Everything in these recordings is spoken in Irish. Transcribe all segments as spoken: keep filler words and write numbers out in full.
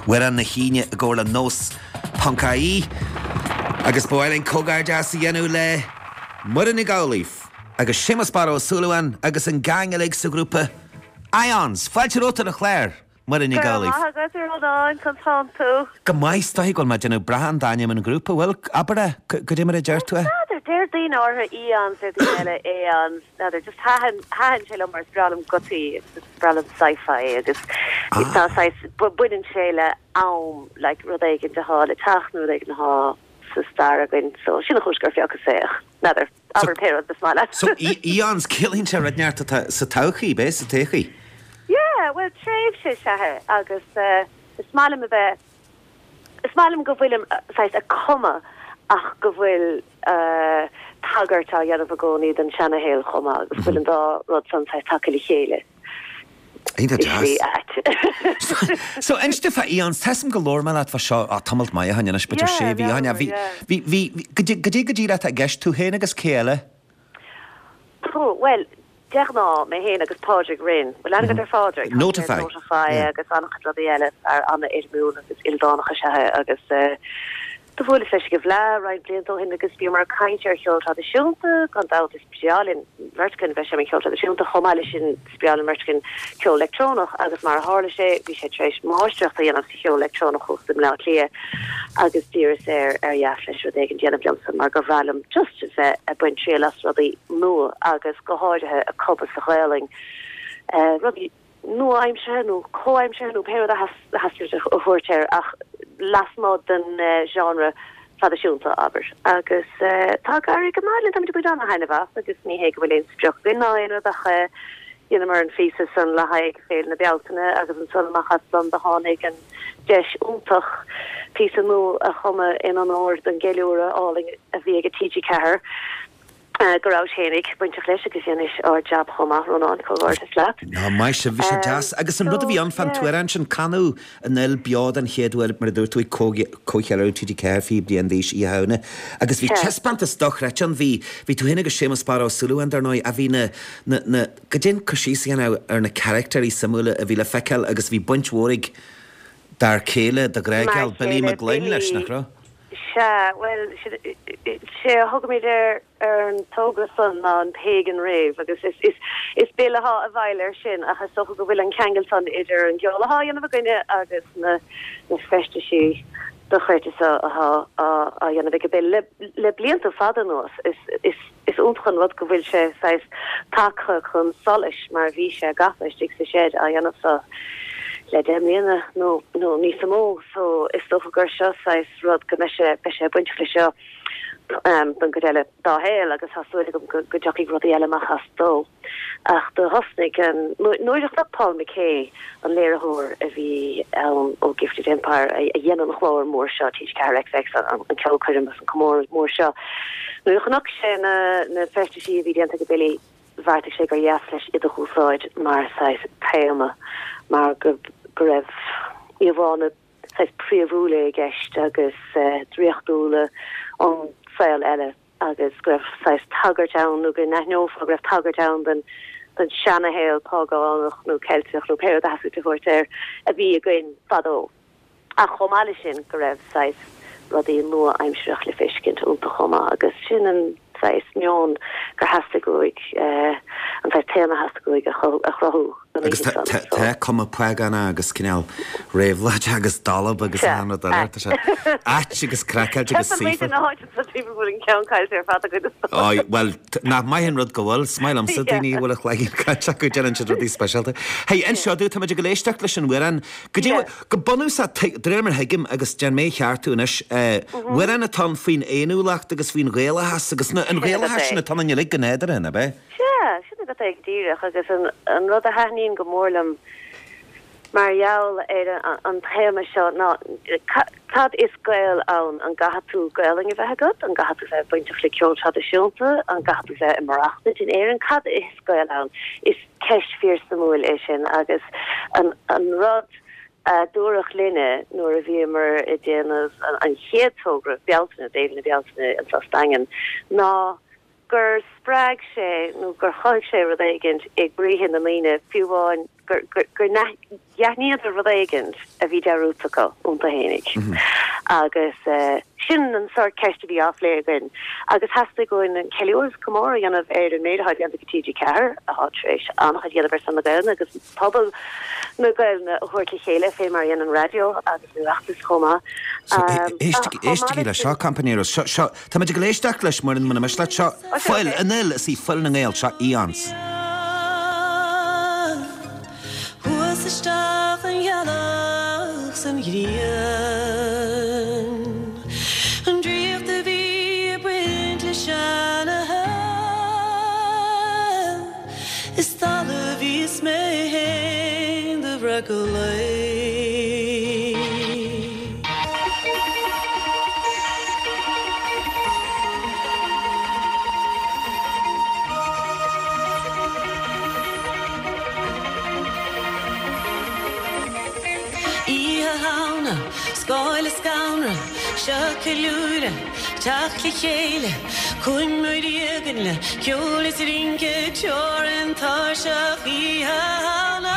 Weran na híine a ggóla nós Pancaí agus bóilinn cógáir deasa dhéanú le Muireann na Gabhlaíoch agus Seamus Barrow Súlahan agus an gangaigh sa grúpa Ions. Fáilte róta na chléir Muireann na Gabhlaíoch. Agus ar an chun tú. Go mais taí goil me déanú brahan daine an grúpa bhfuil abara go dtí mar a deir tú? They're the ortha Eons, they're the Aeons. Now they're just hahan hahan shela mar spralam gutty, it's just spralam sci-fi. Just it's not sci but wouldn't shela um like rodeg in the hall, the tach no rodeg in the hall, so star again. So she no husker fiaka say. Another other pair of the small. So Eons killing to red nyarta sa tauchi be sa techi. Yeah, well trave she shahe agus uh smalim be smalim go willem size a comma. Ach go bhfuil uh, tagartá dhéanamh a gcónaí den Shanahéil chuma agus bhfuil an dá rud san sa takeí chéile. So einste fa Eons tesam go leor man at fa seo a tamalt mai a hanna spitir sé bhí hanna bhí bhí godí godí a gceist tú héna agus céile? Well, deachná mé héana agus pádraig rin, bhfuil an ar fádra Notify agus annach rud eile ar anna émún agus ildánacha sethe agus the full fish give la right blind in the guspy mar kainter hilt had the shunta gone out the special in vertical vision hilt the shunta homalishin special merchkin kill electronic agus mar harlishe vi sé treis marstrucht an of the electronic host them now clear agus dear there er ja flesh with again Jenna Johnson mar govalum just as a buin trelas ruddy no agus go hard a couple of whaling uh ruddy no I'm sure no co I'm sure no pair that has has to a horter ach last mod den uh, genre fadisiúnta aber agus uh, tá gar go mailin am bud an haineh agus ní hé bhfuil instruct bin náin a chu dhéana mar an fisa san le haig féil na bealtainna agus an sulmachchas san de hánig an deis úntach pí mú a chuma in an áir an geúra áling a bhí a T G ceair gorá chénig buinte leis agus dhéanais á jab chuma runán choáir is leat. No mai se bhí sé deas agus an rud a bhí an fan tuaran sin canú an el bead an chéadhfuil mar dúir tú cóchearú T G ceair fí bliain díos í hana agus bhí chespanta stochreach an bhí bhí tú hinna go Seamus Barrow Súlahan ar nói a bhí na na go dén cosíí an ar na characterí samúla a bhí le feiceil agus bhí buint mhórig dar céile de gréigeal Billy McGlynn leis nach ra. Yeah, well, she hug me there an toga son on pagan rave agus is is is bela ha a vailer shin a has so go will an Kangleton idir an gyola ha yana gine agus na na festa she the chreite so ha a yana big be le le blianta fadanos is is is ontgan wat go will she sais takra chun solish mar vi she gafish dik se shed a yana so le demlíana nó nó ní samó so is sto gur seo sais rud go me se be se buint fle seo um don go eile dá héil agus hasúide go go joí rudí eile machchas dó ach do hosnig an nóideach le Paul McKay an léirethóir a bhí um ó Gifted Empire a dhéanaan nach chlóir mór seo T G ceair X X an an ceol chuidim an comór mór seo nu chunach sé na na festí a bhí déanta go bilí bharrta sé gur dheas leis iad a chúsáid mar sais péama mar go go raibh íomhána sais príomhúla gceist agus dríochtúla an saoil eile agus go raibh sais Tagartown nó go neithnófa go raibh Tagartown den den Shanahéil págáánach nó Celtiach nó péir a hasú tuairteir a bhí a gcuin fadó a chomáile sin go raibh sais rudí nua aimseach le fiscint únta chuma agus sin an sais mion gur hasasta goig an sais téna hasasta goig a chrothú agus te cuma peagana agus cinál réomhláid agus dalab agus anna airta se áit agus craceil agus sífa well ná maihan rud go bhfuil smail am sa daoine bhfuil chléigh caiite go dean si rudí speisialta. Hei an seoú tá go léisteach leis an bhuian go bonú sa dréimar heigim agus dean mé cheartúnis bhuian a tan faoin éúlacht agus faoin réalahas agus an réalahas na tan lig go néidir inna be? Sin go ag díireach agus an rud a hanín go mórlam mar jaall é an téime seo ná cad is gail ann an gahatú gailing a bheit agat an gahatú bheith buinte le ceol tradiisiúnta an gahatú bheith marachna in éan cad is gail ann is ceis fír samúil é sin agus an an rud dúrach linne nuair a bhí mar i déanamh an chéadtógra bealtainna déanana bealtainna an sastangan ná gur sppraag sé nó gur chaig sé rud éigeint ag bríhin na líine fiúháin gur gur janíad a rudéigent a bhí deútacha únta hénig agus sin an sort ceiste bhí álégan agus heasta goin an ceúir cummór anmh ar an méidirhaid an go T G ceair a hátrééis ancha dhéad ber san gain agus pobl nu gail na chuirtla chéile fé mar an radio agus nuachtas chomá. Éiste le seo campanéir Tá go léisteach leis mar an muna me le seo foiil anil sí foiil na ggéil seo íans. Huas isteach an dhealach san ghrian an dríocht a bhí a buint le seanathe is tal a bhís mé hain de bhreacaí. Scoil is gaunra, seo cilúra, teach le chéile, chuin muid íogan le, ceol is rinke, teor an táiseach í hána.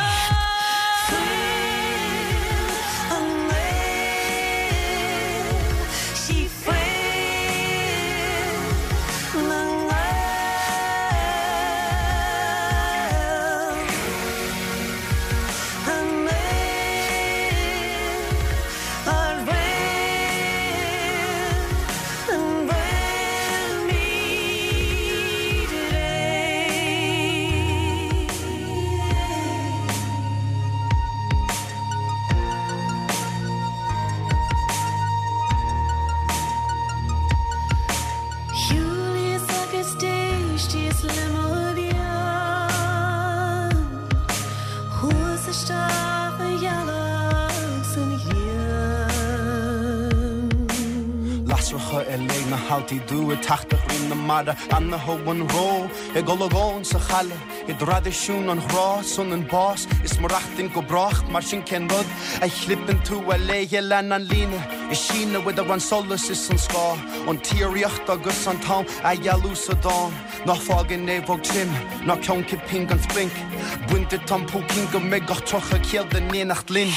Halti dú tachtach rin na mada an na hoban ró e golagón sa challe e tradiisiún an hrá sun an bás is marachtin go bracht mar sin ken rud e chlippen tú a léige len an líne e sína with a ran solas is an ská an tíocht agus an tám a jalús a dá nach fágin névog tim nach ceonki ping an sprink buinte tampú king go me gach trocha kiel den nénacht lin.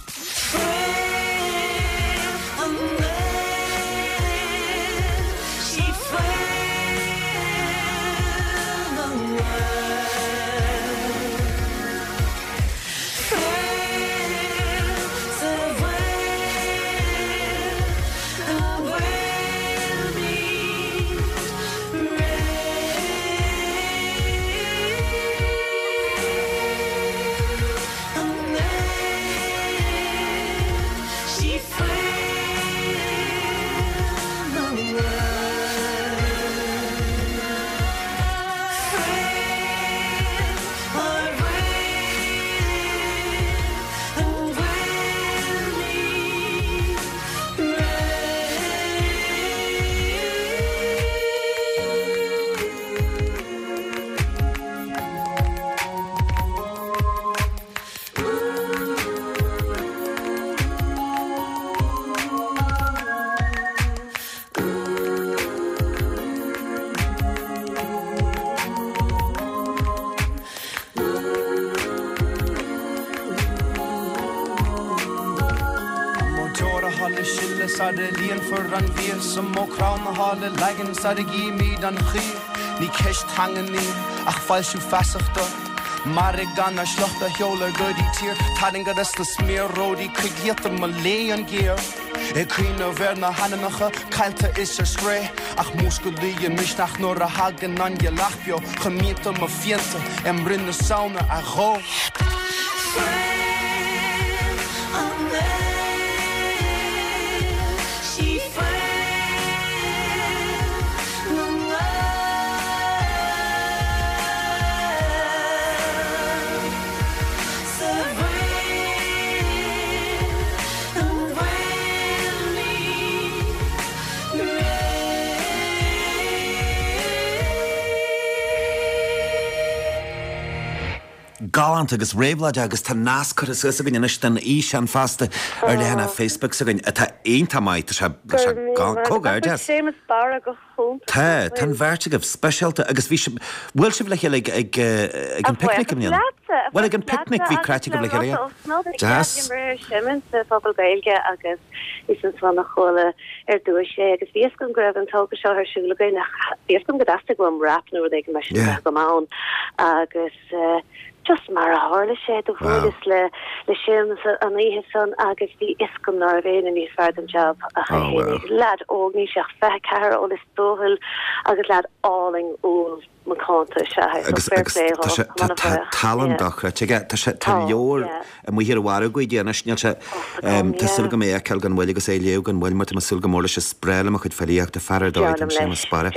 Sa de líon for an bhí som mó crán na hála legan sa de gí míad an chi ní ceist hangan ní ach fáilsú feasachta mar ag gan a slocht a heola godí tír tadan go is na smíródí chuighéta má lé an géir e cuioine a bhar na hananacha cailta is ar sré ach mús go líon misneach nóair a hagan an ge lachbeo chumíta má fianta am rinne sauna a ró. galant agus réimhláide agus tá nascar is gus gan inis den í an fasta ar lehanana Facebook sa gan atá aonanta maiid se cógáir de. Sémas bar go chun. Tá tá bherte go speisialta agus bhí bhfuil si le ag ag an picnic am Well ag an picnic bhí creaite go le ré. Jazz. Simin sa fphobal gailge agus is an swan nach chola ar dúir sé agus bhíos go greibh an tóga seo ar siúla gaine bhíos go godasta go am rap nuair ag me go mán agus just mar a hála sé do bhúlas le le sims an ihe san agus bhí iscom nar bhéin in níos fear an job a chénig lad ógní seach fe ceir ó is dóhil agus lad áling ó macánta se talan dachra tá sé tá leor a mu hir bhhar go déana sneil se tá sulga mé ceil gan bhfuil agus é leú gan bhfuil mar sulga móla se spréile a chud felíocht a fearáid an sé spara.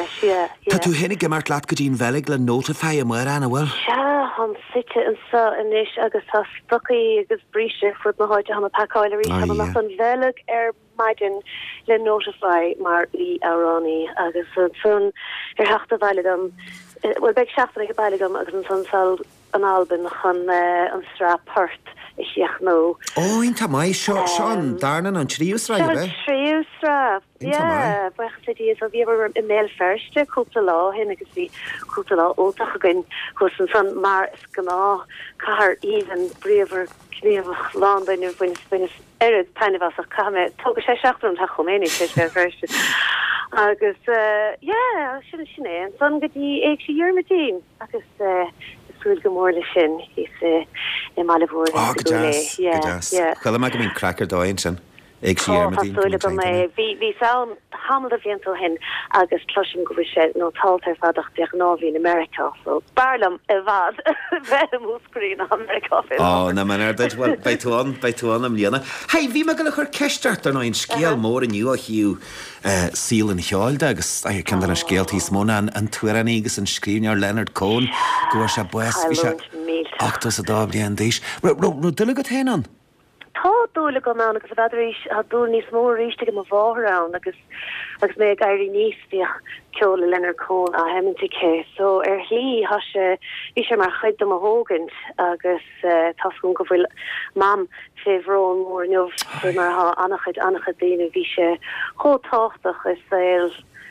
Tá tú hénig gemart leat go dín veig le nótafe a mar anna bhfuil? Han site an sa inis agus tá stoí agus brise fud na háide ha a paáileí ha nach an veleg ar maidin le notify mar í aránní agus sun ar heachta bheilegam well beh seachna go beilegam agus an sansal an Albin chun an strap pert is siach nó. Ó inta mai seo seán darnan an tríúsra be? Tríúsra yeah bucha sé is a bhí i mé ferste cúpla lá hin agus bhí cúpla lá ótach agan chus an san mar is gná cahar even bríomhar cníomh ládainú bhain spin erid tainine bh a came tuga sé seachtain ta choménig sé sé ferste agus yeah sinna sinné an san gotí ag sé dhearmatí agus Súil go mór le sin is i mála bhór. Á go jazz, go jazz. Chuile me go bhín crackar dóin sin. Ag siarmatí. Súla go mé bhí saon hamla bhíontal hin agus tluisim go bhí sé nó taltar fadach deach náhí in America, so barlam i bhd bheith múscrín na America. Á na man ar did bhil beitúán beitúán am líana. Hei, bhí me go le chur ceistart ar ná in scéal mór aniu a hiú síl an cheáilde agus a cin an scéaltí móna an tuaran agus an scríne ar Leonard Cohen go se bues bhí se achtas a dá blian díis. Ro duile go héan? Tá dúla go ná agus a bheéis a dú níos mór ríiste go bhárán agus agus mé gaiirí níos bhí ceola Leonard Cohen a hemintí cé, so ar hlí ha se bhí sé mar chuid am a hógant agus tasún go bhfuil mam féhrón mór nuh mar ha annachchuid annachcha daine bhí sé hótáchtach is saoil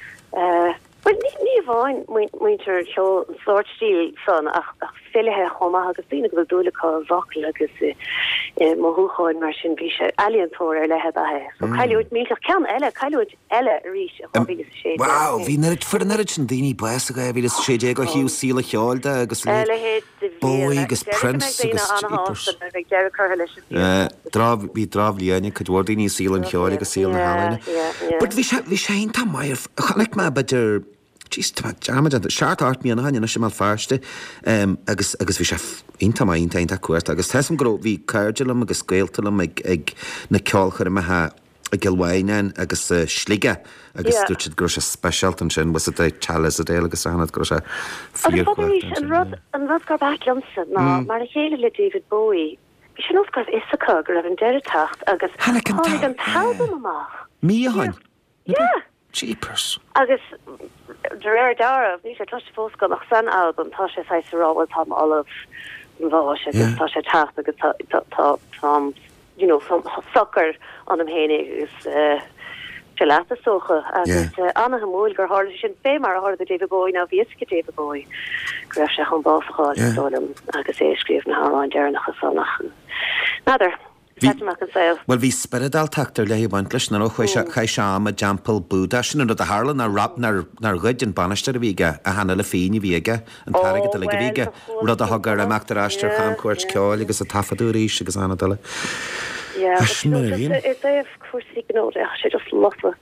Well, ní bháin muintear seo an sláirtíl san ach féilethe chomá agus bína go dúlaá bhacail agus mothúáin mar sin bhí sé eíontóir ar lethe athe. So caiúid míach cean eile caiúid eile ríis a bhí sé. Wow, hí fu an nerid sin daoine buas a bhí sé dé go hiú síla cheáilde agus bóí agus prince agus bhí drábhlíine chu dúir daoine síl an cheáil agus síl na háine. But bhí sé tá maiir chanig me beidir seart art míí an haine sem mal fearste agus agus bhí sé inta inta inta cuairt agus theam gro bhí cairdelam agus scéaltalam ag ag na ceolchar amathe a gilhhaine agus slige agus dúid gro sé speisialt an sin was é chalas a déile agus anad gro sé an rud gar balamsa ná mar a chéile le David Bowie bhí sé nóscah isacá go raibh an deire tacht agus an talbam amach. Mí a hain? Yeah. Jeepers. Agus de réir darmh ní sé tuiste fósca nach san album tá sé ráhil tá olaf bhá agus tá sé tacht agus tá socar an am héine agus se leata socha agus anna móil gur hála sin fé mar a háda David Bowie ná bhíosca David Bowie go raibh sé chun báfáil sólam agus é scríomh na hárán dearnach a sannach. Nadidir. Well hí spiridal tatar le bhaint leis na cha seam a jampel búda sin a hálan na rap nar ghuiid an banisteir a bhíige a hanna le féine bhíige an tarige le bhíige rud a thugar amachtar astar cham cuairt ceáil agus a tafaú ríis agus anna dole. sé just lofa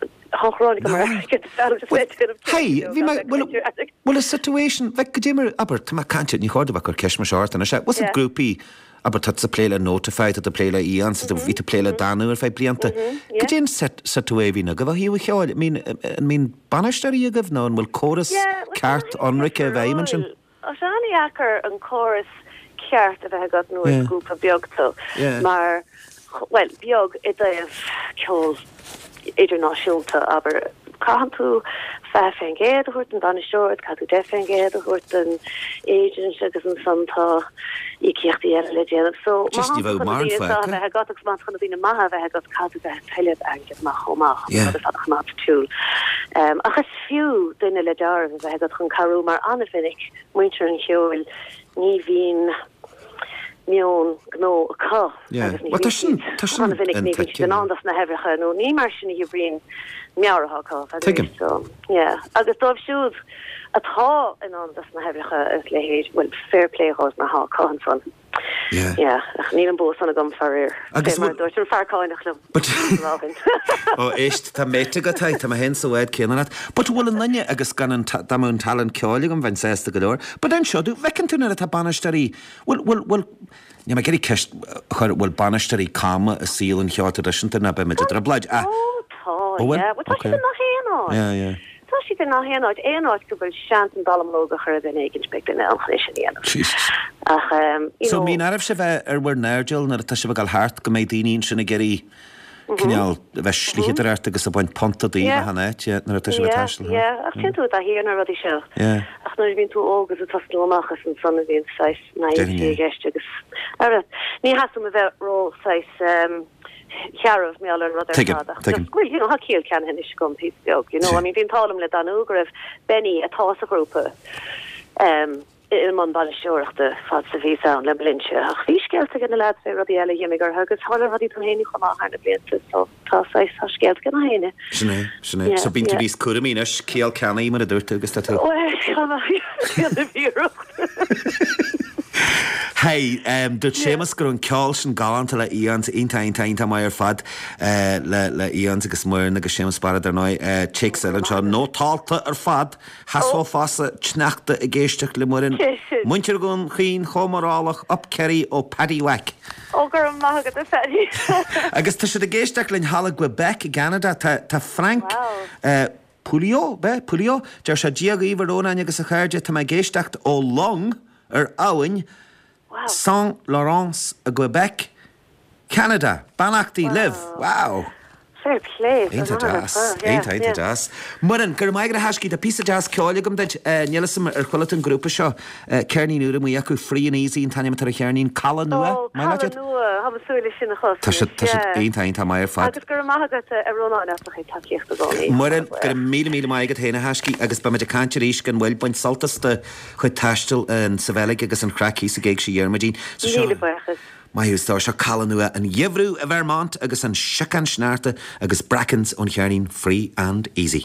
Hey, well a situation ve go dimmer aber tá cante ní chuirde bh chu ceisma seart an se was a grúpi aber tá sa pléile notified at a pléile íon sa ví a pléile danú ar feh blianta. Go dé situéhína go bh hiú cheáil mín banisteí a goh ná an bhfuil choras ceart anrice a bhéimen sin. Os anna achar an choras ceart a bheit got nó grúpa beagtó mar well beag i d ceol idirnáisiúnta aber Can't fefengéad a chuirt an dan short, cadú defengéad a chuirt an agent agus an santá I ceachtaí ar le déanamh. So Just ní bheadh mar an feadh. bheith gat man chuna bhína maithe bheith gat cadú bheith teileh aige mar chomach a fadach mat túúl. Um, achas fiú duine le dar bheith gat chun carú mar anna finnic muintear an cheúil ní bhín mion gno a cá. Yeah. Well, there's some- there's some finnic ní intact, bhín yeah. an das na hefricha nó ní mar sin i bhrín meartha cá. Take him. So, yeah. Agus dóibh siúd atá in an das na hefricha is lehéid well fair play hos mar há cá an son. Yeah. Yeah, ach ní an bó san a gom farir. Agus Mar bhfuil- dúirt an fearcáin lum. But- Rábhain. ó éist tá méte go taid tá hen sa bhid céanna. But bhfuil an nanne agus gan an ta- damún talan ceáil an bhain sésta go leir. But an seo dú bhecinn tú na tá banisteí. Well, well, well, ja, ma geirí ceist chuir bhfuil banisteí cama a síl an cheáta risinta na be me dra blaid. Ah, Oh, tá, Oh, well, yeah. Well, tá okay. si nach héanáid. yeah, yeah. Tá si go nach héanáid. Éanáid go bhfuil sean an dalamlóga chuir den éigen spect in elchlis sin éanamh. Jesus. Ach, um, you So know, mí aribh se bheith ar bhar neirgil na tá se bh gal hart go méid daoín sinna geirí cineál bheith slíhidir airt agus a bhaint ponta daoine Yeah. hanéit na tá se bh yeah, taisil. yeah. Ach, tin tú a héanar rudí seo. Yeah. Ach, nuair bhín tú ógus a tasnúachchas an sanna bhíon seis Definitely. naimh gceiste agus. Ara, ní hasú a bheith ró seis um, chearmh mé an rud Take him, take him. Well, you know, ha cíal cean hen is gom hí beag. You know, I mean, bhín tálam le danú go raibh Benny atá a grúpa. Um, il man ball seoachta fad sa ví an le blintse. Ach hí skelte gan le fé rodi eile himigar agus hall rodi tú hénig chum hána blinte so tá seis ha skelt gan héine. Sinné, sinné. Yeah, So bín tú yeah. vís cuaínas céal ceannaí mar a dúirtu agus tá tú. Hey, um, dúirt sémas gur an ceáil sin galanta le íon intain tainta mai ar fad uh, le, le íon agus muir agus sémas barad ar nói uh, chicks ar an seo nó táta ar fad hasá fása tneachta a géisteach le murin. Muintir gún chion chomarálach opceirí ó Paddy Wack. Ógur an maigad a fedi. Agus tá si a géisteach len hala Quebec i Canada tá tá Frank Wow. uh, Pulio, be, Pulio, deir se diaag íhróna agus a chuirde tá mai géisteacht ó long ar áhain Wow. Saint Laurence a Quebec, Canada. Banachtaí live. Wow. Fair play. Einta das. Einta, einta das. Murin, gur maigra hasci a písa jazz ceála gom deid nielasam ar chuilat an grúpa seo ceirní nuair mu acu free and easy in tanim tar a cheirnín cala nua. Oh, Mai cala leid? nua, ha súile sin a chos. Tá si tá si einta einta mai ar fad. Agus gur maigad a róna an afach takeíocht a gáí. Murin, gur mí mí maigad héna hasci agus ba me de cantir ís gan bhfuil baint saltasta chuid taistil an savelig agus an crackí sa géig sé dhearmadín. So Níle seo buchas. Maiús tá seo cala nua an Dhéhrú a Vermont agus an Sican Snáirta agus Brackens ón chearnín free and easy.